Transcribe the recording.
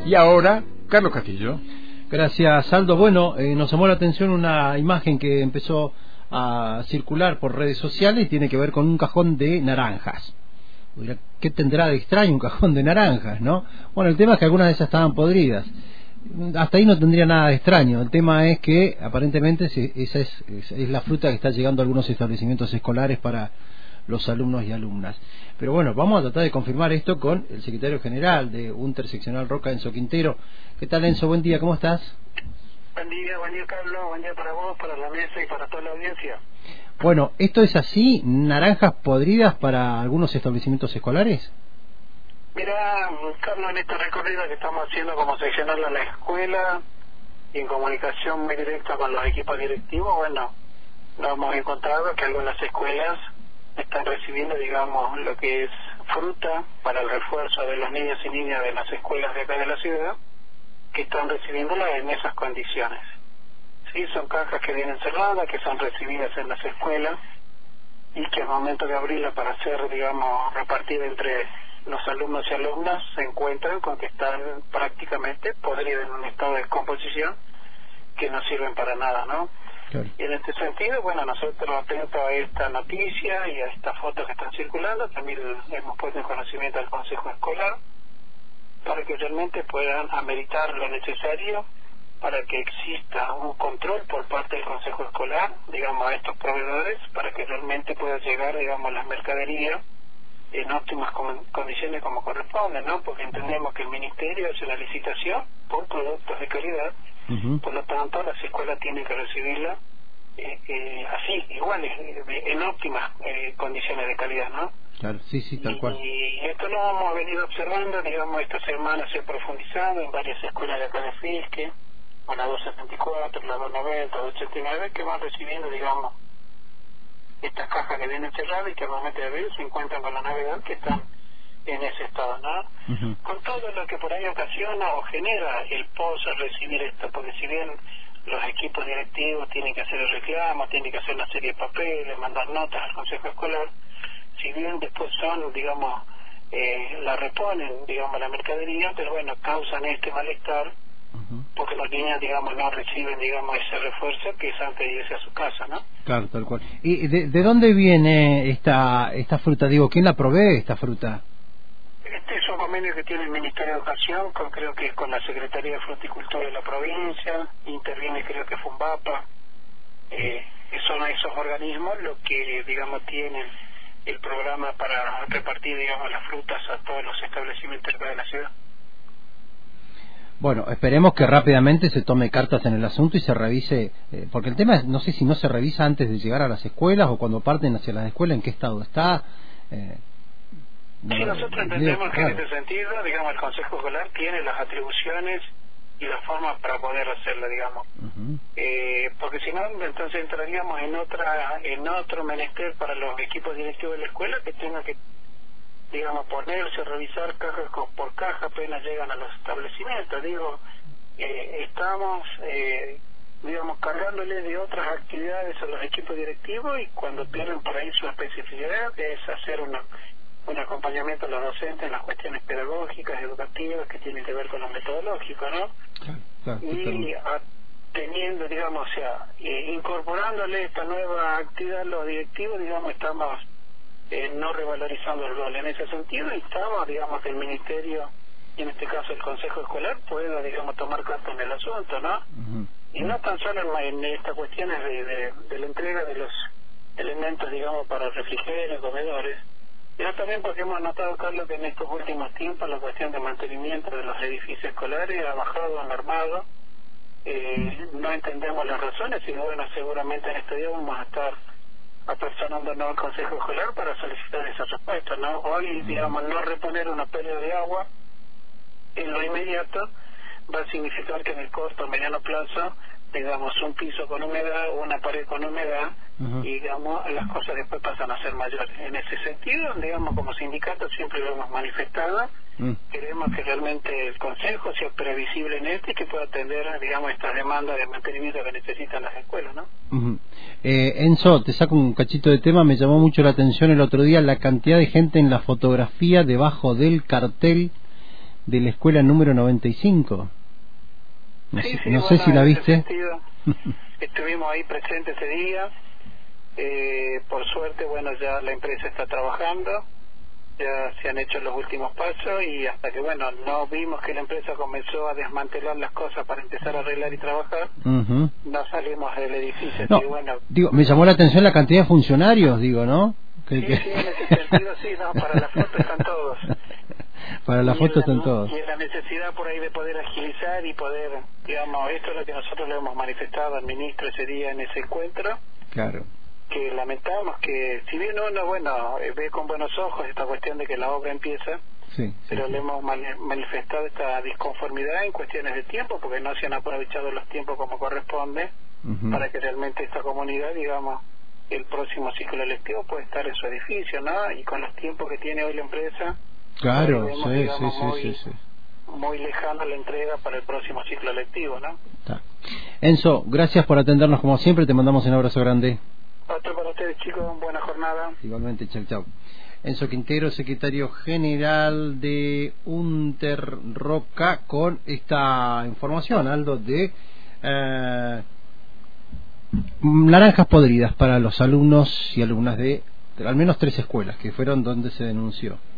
Y ahora, Carlos Castillo. Gracias, Aldo. Bueno, nos llamó la atención una imagen que empezó a circular por redes sociales y tiene que ver con un cajón de naranjas. ¿Qué tendrá de extraño un cajón de naranjas, no? Bueno, el tema es que algunas de esas estaban podridas. Hasta ahí no tendría nada de extraño. El tema es que aparentemente esa es la fruta que está llegando a algunos establecimientos escolares para los alumnos y alumnas. Pero bueno, vamos a tratar de confirmar esto con el secretario general de Interseccional Roca, Enzo Quintero. ¿Qué tal, Enzo? Buen día, ¿cómo estás? Buen día, Carlos, buen día para vos, para la mesa y para toda la audiencia. Bueno, ¿esto es así? ¿Naranjas podridas para algunos establecimientos escolares? Mira, Carlos, en esta recorrida que estamos haciendo como seccional a la escuela y en comunicación muy directa con los equipos directivos, bueno, nos hemos encontrado que algunas escuelas están recibiendo, digamos, lo que es fruta para el refuerzo de los niños y niñas de las escuelas de acá de la ciudad, que están recibiéndolas en esas condiciones. Sí, son cajas que vienen cerradas, que son recibidas en las escuelas y que al momento de abrirlas para ser, digamos, repartidas entre los alumnos y alumnas, se encuentran con que están prácticamente podridas en un estado de descomposición que no sirven para nada, ¿no? Claro. Y en este sentido, bueno, nosotros atentos a esta noticia y a estas fotos que están circulando, también hemos puesto en conocimiento al Consejo Escolar para que realmente puedan ameritar lo necesario para que exista un control por parte del Consejo Escolar, digamos, a estos proveedores, para que realmente pueda llegar, digamos, las mercaderías en óptimas condiciones como corresponde, ¿no? Porque entendemos que el Ministerio hace una licitación por productos de calidad, por lo tanto las escuelas tienen que recibirla así, iguales, en óptimas condiciones de calidad, ¿no? Claro, sí, tal cual. Y esto lo hemos venido observando, digamos, esta semana se ha profundizado en varias escuelas de acá de Fisque, con la 274, la 290, 289, que van recibiendo, digamos, estas cajas que vienen cerradas y que al momento de abrir se encuentran con la novedad que están en ese estado, ¿no? Con todo lo que por ahí ocasiona o genera el pozo recibir esto, porque si bien los equipos directivos tienen que hacer el reclamo, tienen que hacer una serie de papeles, mandar notas al Consejo Escolar, si bien después son, digamos, la reponen, digamos, la mercadería, pero bueno, causan este malestar porque los niños, digamos, no reciben, digamos, ese refuerzo que es antes de irse a su casa, ¿no? Claro, tal cual. ¿Y de dónde viene esta fruta? Digo, ¿quién la provee esta fruta? Este es un convenio que tiene el Ministerio de Educación, creo que es con la Secretaría de Fruticultura de la provincia, interviene creo que FUNVAPA, son esos organismos los que, digamos, tienen el programa para repartir, digamos, las frutas a todos los establecimientos de la ciudad. Bueno, esperemos que rápidamente se tome cartas en el asunto y se revise, porque el tema es, no sé si no se revisa antes de llegar a las escuelas o cuando parten hacia las escuelas, en qué estado está. Sí, nosotros entendemos que en este sentido, digamos, el Consejo Escolar tiene las atribuciones y las formas para poder hacerlo, digamos. Porque si no, entonces entraríamos en otro menester para los equipos directivos de la escuela que tengan que, digamos, ponerse, revisar caja por caja apenas llegan a los establecimientos. Digo, estamos, digamos, cargándole de otras actividades a los equipos directivos y cuando tienen por ahí su especificidad es hacer un acompañamiento a los docentes en las cuestiones pedagógicas, educativas, que tienen que ver con lo metodológico, ¿no? Claro, y teniendo, digamos, o sea, incorporándole esta nueva actividad a los directivos, digamos, estamos no revalorizando el rol en ese sentido y estamos, digamos, que el Ministerio, y en este caso el Consejo Escolar, pueda, digamos, tomar carta en el asunto, ¿no? Y no tan solo en estas cuestiones de la entrega de los elementos, digamos, para refrigerios, comedores, sino también porque hemos notado, Carlos, que en estos últimos tiempos la cuestión de mantenimiento de los edificios escolares ha bajado, ha mermado. No entendemos las razones y bueno, seguramente en este día vamos a estar apersonándonos al Consejo Escolar para solicitar esa respuesta, ¿no? Hoy, digamos, no reponer una pérdida de agua en lo inmediato va a significar que en el corto o mediano plazo digamos un piso con humedad o una pared con humedad y digamos las cosas después pasan a ser mayores. En ese sentido, digamos, como sindicato siempre lo hemos manifestado, queremos que realmente el Consejo sea previsible en esto y que pueda atender, digamos, estas demandas de mantenimiento que necesitan las escuelas, ¿no? Enzo, te saco un cachito de tema, me llamó mucho la atención el otro día la cantidad de gente en la fotografía debajo del cartel de la escuela número 95. No sí, sé, sí, no bueno, sé si la en ese viste. sentido, estuvimos ahí presentes ese día. Por suerte, bueno, ya la empresa está trabajando, ya se han hecho los últimos pasos y hasta que, bueno, no vimos que la empresa comenzó a desmantelar las cosas para empezar a arreglar y trabajar, no salimos del edificio. No, así, bueno, digo, me llamó la atención la cantidad de funcionarios, digo, ¿no? sí, en ese sentido sí, no, para la foto están todos. Para la foto están todos. Y en la necesidad por ahí de poder agilizar y poder, digamos, esto es lo que nosotros le hemos manifestado al ministro ese día en ese encuentro. Claro. Que lamentamos que, si bien uno, bueno, ve con buenos ojos esta cuestión de que la obra empieza, sí, pero sí. le hemos manifestado esta disconformidad en cuestiones de tiempo, porque no se han aprovechado los tiempos como corresponde, para que realmente esta comunidad, digamos, el próximo ciclo electivo pueda estar en su edificio, ¿no? Y con los tiempos que tiene hoy la empresa, Claro, vemos, sí, digamos, sí. muy lejana la entrega para el próximo ciclo electivo, ¿no? Está. Enzo, gracias por atendernos como siempre, te mandamos un abrazo grande. Otro para ustedes, chicos, buena jornada. Igualmente, chau. Enzo Quintero, secretario general de Unterroca, con esta información, Aldo, de naranjas podridas para los alumnos y alumnas de al menos 3 escuelas, que fueron donde se denunció.